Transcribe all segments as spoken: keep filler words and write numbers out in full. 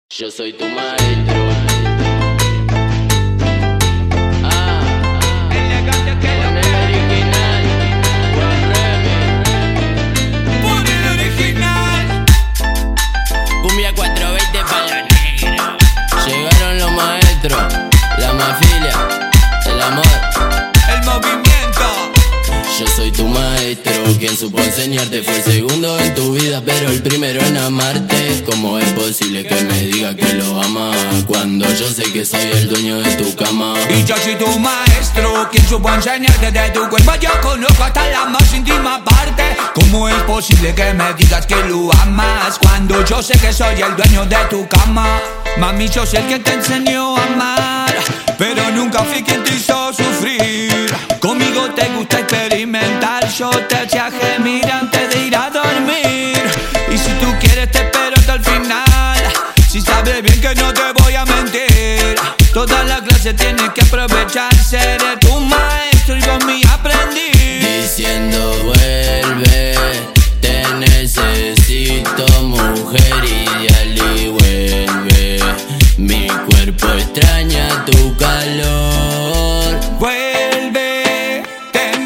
Yo soy tu maestro. Ah, ah. Elegante que lo Con el original, buen remix. Pon el original. Cumbia cuatro veinte pa' los negros. Llegaron los maestros, la mafilia, el amor. El movimiento. Yo soy tu maestro, quien supo enseñarte. Fue el segundo en tu vida, pero el primero en amarte. ¿Cómo es posible que me diga que lo ama cuando yo sé que soy el dueño de tu cama? Y yo soy tu maestro, quien supo enseñarte de tu cuerpo. Yo conozco hasta la más íntima parte. ¿Cómo es posible que me digas que lo amas cuando yo sé que soy el dueño de tu cama? Mami, yo sé el que te enseñó a amar, pero nunca fui quien te hizo sufrir. Conmigo te gusta experimentar, yo te hacía gemir antes de ir a dormir. Y si tú quieres te espero hasta el final, si sabes bien que no te voy a mentir. Toda la clase tienes que aprovechar, seré tu maestro y vos mi aprendiz. Diciendo vuelve, te necesito, mujer ideal, y vuelve. Mi cuerpo extraña tu calor. Vuelve, te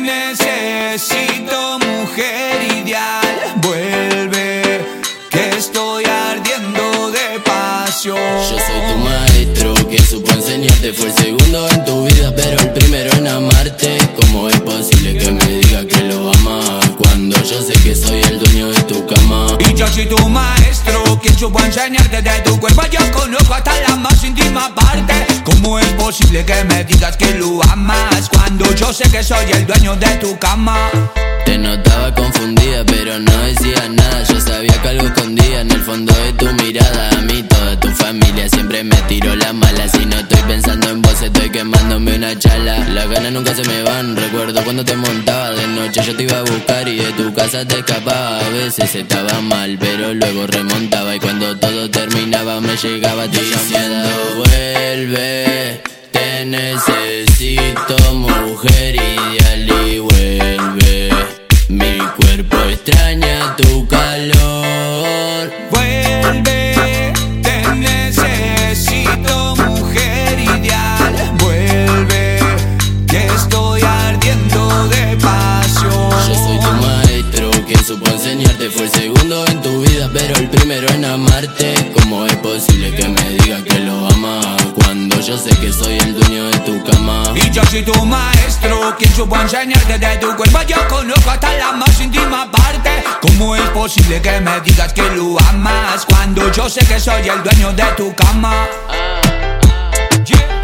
necesito, mujer ideal. Vuelve, que estoy ardiendo de pasión. Yo soy tu maestro, que supo enseñarte. Fue el segundo en tu vida, pero el primero en amarte. ¿Cómo es posible que me diga que lo ama cuando yo sé que soy el dueño de tu cama? Y yo soy tu maestro, quien supo enseñarte de tu cuerpo. Yo conozco hasta la más íntima parte. ¿Cómo es posible que me digas que lo amas cuando yo sé que soy el dueño de tu cama? Te notaba confundida, pero no decías nada. Yo sabía que algo escondía en el fondo de tu mirada. A mí toda tu familia siempre me tiró la mala. Si no estoy pensando en vos, estoy quemándome una chala. Las ganas nunca se me van. Recuerdo cuando te montaba de noche, yo te iba a buscar y de tu casa te escapaba. A veces estaba mal, pero luego remontaba. Y cuando todo terminaba me llegaba tu llamada. Vuelve, te necesito, mujer ideal, y vuelve. Mi cuerpo extraña tu calor. Vuelve, te necesito, mujer ideal. Vuelve, que estoy ardiendo de pasión. Yo soy tu maestro, quien supo enseñarte. Fue el segundo en tu vida, pero el primero en amarte. ¿Cómo es posible que me diga que lo ama cuando yo sé que soy el dueño de tu cama? Y yo soy tu maestro, quien supo enseñarte de tu cuerpo. Yo conozco hasta la más íntima parte. ¿Cómo es posible que me digas que lo amas cuando yo sé que soy el dueño de tu cama? Ah, ah. Yeah.